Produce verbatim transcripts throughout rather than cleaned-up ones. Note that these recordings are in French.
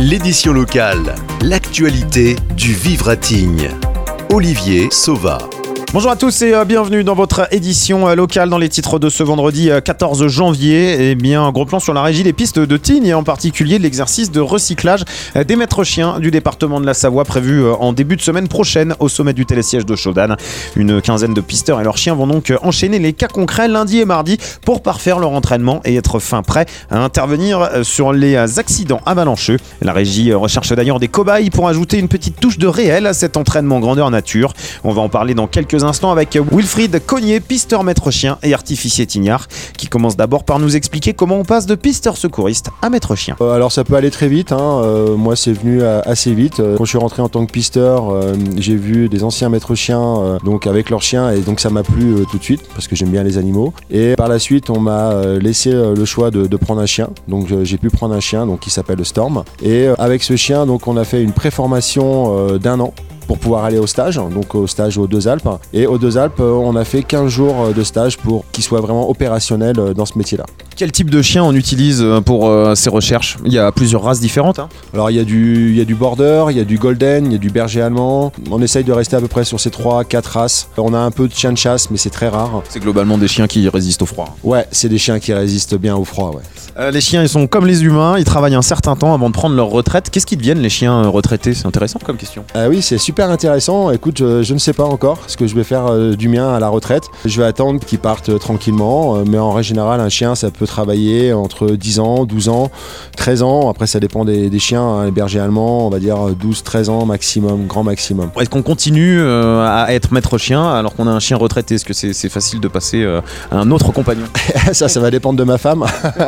L'édition locale, l'actualité du vivre à Tignes. Olivier Sauva. Bonjour à tous et bienvenue dans votre édition locale. Dans les titres de ce vendredi quatorze janvier, eh bien, un gros plan sur la régie des pistes de Tignes et en particulier l'exercice de recyclage des maîtres chiens du département de la Savoie prévu en début de semaine prochaine au sommet du télésiège de Chaudane. Une quinzaine de pisteurs et leurs chiens vont donc enchaîner les cas concrets lundi et mardi pour parfaire leur entraînement et être fin prêts à intervenir sur les accidents avalancheux. La régie recherche d'ailleurs des cobayes pour ajouter une petite touche de réel à cet entraînement grandeur nature. On va en parler dans quelques instant avec Wilfried Cognier, pisteur maître chien et artificier tignard, qui commence d'abord par nous expliquer comment on passe de pisteur secouriste à maître chien. Euh, alors ça peut aller très vite, hein. euh, moi c'est venu euh, assez vite. Quand je suis rentré en tant que pisteur, euh, j'ai vu des anciens maîtres chiens euh, donc avec leurs chiens et donc ça m'a plu euh, tout de suite parce que j'aime bien les animaux. Et par la suite on m'a euh, laissé euh, le choix de, de prendre un chien, donc euh, j'ai pu prendre un chien donc, qui s'appelle Storm. Et euh, avec ce chien donc on a fait une préformation euh, d'un an pour pouvoir aller au stage, donc au stage aux Deux Alpes. Et aux Deux Alpes, on a fait quinze jours de stage pour qu'il soit vraiment opérationnel dans ce métier-là. Quel type de chien on utilise pour euh, ces recherches ? Il y a plusieurs races différentes. Hein. Alors il y a du, il y a du border, il y a du golden, il y a du berger allemand. On essaye de rester à peu près sur ces trois quatre races. On a un peu de chien de chasse, mais c'est très rare. C'est globalement des chiens qui résistent au froid. Ouais, c'est des chiens qui résistent bien au froid, ouais. Euh, les chiens, ils sont comme les humains, ils travaillent un certain temps avant de prendre leur retraite. Qu'est-ce qu'ils deviennent les chiens retraités ? C'est intéressant comme question. Ah oui, c'est super intéressant. Écoute, je, je ne sais pas encore ce que je vais faire euh, du mien à la retraite. Je vais attendre qu'ils partent euh, tranquillement. Euh, mais en règle générale, un chien, ça peut travailler entre dix ans, douze ans, treize ans. Après, ça dépend des, des chiens. Hein. Les bergers allemands, on va dire douze treize ans maximum, grand maximum. Est-ce qu'on continue euh, à être maître chien alors qu'on a un chien retraité ? Est-ce que c'est, c'est facile de passer euh, à un autre compagnon ? Ça, ça va dépendre de ma femme.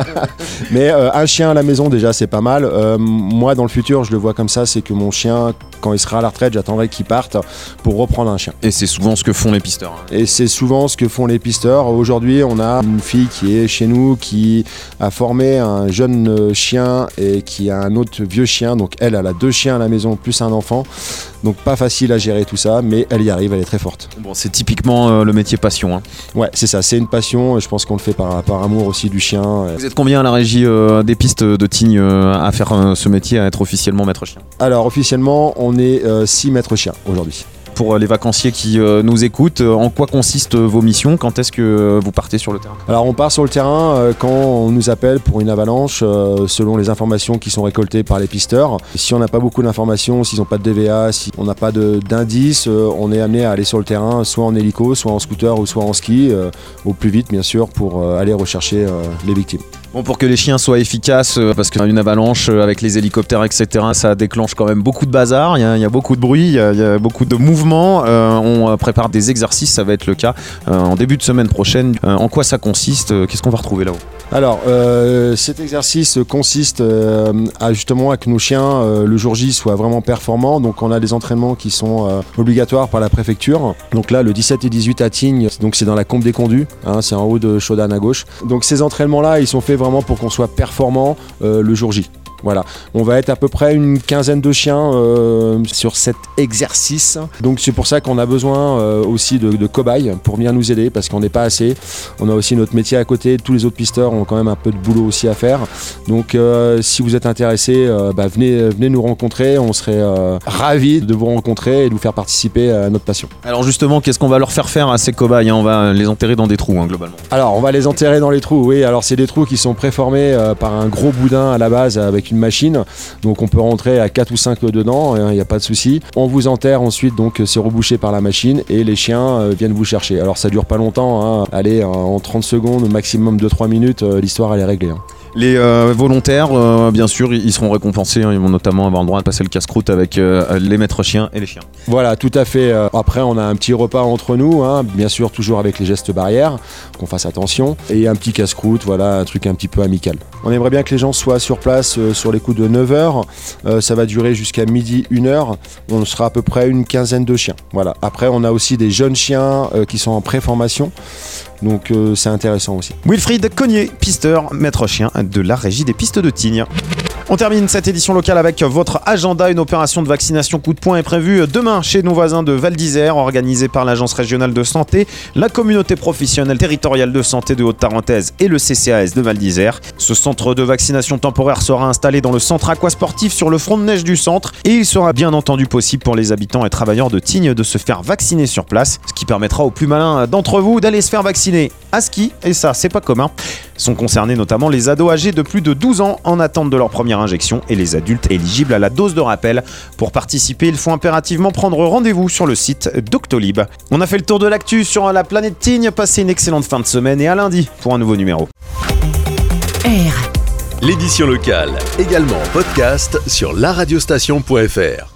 Mais euh, un chien à la maison, déjà, c'est pas mal. Euh, moi, dans le futur, je le vois comme ça, c'est que mon chien, quand il sera à la retraite, j'attendrai qu'il parte pour reprendre un chien. Et c'est souvent ce que font les pisteurs. Hein. Et c'est souvent ce que font les pisteurs. Aujourd'hui, on a une fille qui est chez nous, qui a formé un jeune chien et qui a un autre vieux chien. Donc elle, elle a deux chiens à la maison, plus un enfant. Donc pas facile à gérer tout ça, mais elle y arrive, elle est très forte. Bon, c'est typiquement euh, le métier passion. Hein. Ouais, c'est ça, c'est une passion. Je pense qu'on le fait par, par amour aussi du chien. Vous êtes combien à la régie euh, des pistes de Tignes euh, à faire euh, ce métier, à être officiellement maître chien ? Alors officiellement, on est euh, six maîtres chiens aujourd'hui. Pour les vacanciers qui euh, nous écoutent, en quoi consistent vos missions ? Quand est-ce que vous partez sur le terrain ? Alors on part sur le terrain euh, quand on nous appelle pour une avalanche, euh, selon les informations qui sont récoltées par les pisteurs. Si on n'a pas beaucoup d'informations, s'ils n'ont pas de D V A, si on n'a pas de, d'indices, euh, on est amené à aller sur le terrain, soit en hélico, soit en scooter ou soit en ski, euh, au plus vite bien sûr, pour euh, aller rechercher euh, les victimes. Bon, pour que les chiens soient efficaces, euh, parce qu'une avalanche euh, avec les hélicoptères, et cetera, ça déclenche quand même beaucoup de bazar, il y a, il y a beaucoup de bruit, il y a, il y a beaucoup de mouvements. Euh, on prépare des exercices, ça va être le cas euh, en début de semaine prochaine. Euh, en quoi ça consiste ? Qu'est-ce qu'on va retrouver là-haut ? Alors, euh, cet exercice consiste euh, à justement à que nos chiens, euh, le jour J, soient vraiment performants. Donc, on a des entraînements qui sont euh, obligatoires par la préfecture. Donc là, le dix-sept et dix-huit à Tignes, donc c'est dans la Combe des Condus, hein, c'est en haut de Chaudane à gauche. Donc, ces entraînements-là, ils sont faits vraiment pour qu'on soit performant euh, le jour J. Voilà, on va être à peu près une quinzaine de chiens euh, sur cet exercice. Donc c'est pour ça qu'on a besoin euh, aussi de, de cobayes pour bien nous aider parce qu'on n'est pas assez. On a aussi notre métier à côté. Tous les autres pisteurs ont quand même un peu de boulot aussi à faire. Donc euh, si vous êtes intéressés, euh, bah, venez, venez nous rencontrer. On serait euh, ravis de vous rencontrer et de vous faire participer à notre passion. Alors justement, qu'est-ce qu'on va leur faire faire à ces cobayes ? On va les enterrer dans des trous hein, globalement. Alors on va les enterrer dans les trous, oui. Alors c'est des trous qui sont préformés euh, par un gros boudin à la base avec une machine, donc on peut rentrer à quatre ou cinq dedans, il n'y a pas de souci. On vous enterre ensuite, donc c'est rebouché par la machine et les chiens euh, viennent vous chercher. Alors ça dure pas longtemps, hein. Allez, en trente secondes, maximum deux trois minutes, euh, l'histoire elle est réglée. Hein. Les euh, volontaires, euh, bien sûr, ils seront récompensés. Hein, ils vont notamment avoir le droit de passer le casse-croûte avec euh, les maîtres chiens et les chiens. Voilà, tout à fait. Après, on a un petit repas entre nous, hein, bien sûr, toujours avec les gestes barrières, qu'on fasse attention. Et un petit casse-croûte, voilà, un truc un petit peu amical. On aimerait bien que les gens soient sur place euh, sur les coups de neuf heures. Euh, ça va durer jusqu'à midi, une heure. On sera à peu près une quinzaine de chiens. Voilà. Après, on a aussi des jeunes chiens euh, qui sont en pré-formation. Donc euh, c'est intéressant aussi. Wilfried Cognier, pisteur, maître chien de la régie des pistes de Tignes. On termine cette édition locale avec votre agenda. Une opération de vaccination coup de poing est prévue demain chez nos voisins de Val d'Isère, organisée par l'Agence régionale de santé, la communauté professionnelle territoriale de santé de Haute-Tarentaise et le C C A S de Val d'Isère. Ce centre de vaccination temporaire sera installé dans le centre aquasportif sur le front de neige du centre et il sera bien entendu possible pour les habitants et travailleurs de Tignes de se faire vacciner sur place, ce qui permettra aux plus malins d'entre vous d'aller se faire vacciner à ski, et ça c'est pas commun. Sont concernés notamment les ados âgés de plus de douze ans en attente de leur première injection et les adultes éligibles à la dose de rappel. Pour participer, il faut impérativement prendre rendez-vous sur le site Doctolib. On a fait le tour de l'actu sur la planète Tignes. Passez une excellente fin de semaine et à lundi pour un nouveau numéro. R. L'édition locale, également en podcast sur la radiostation point f r.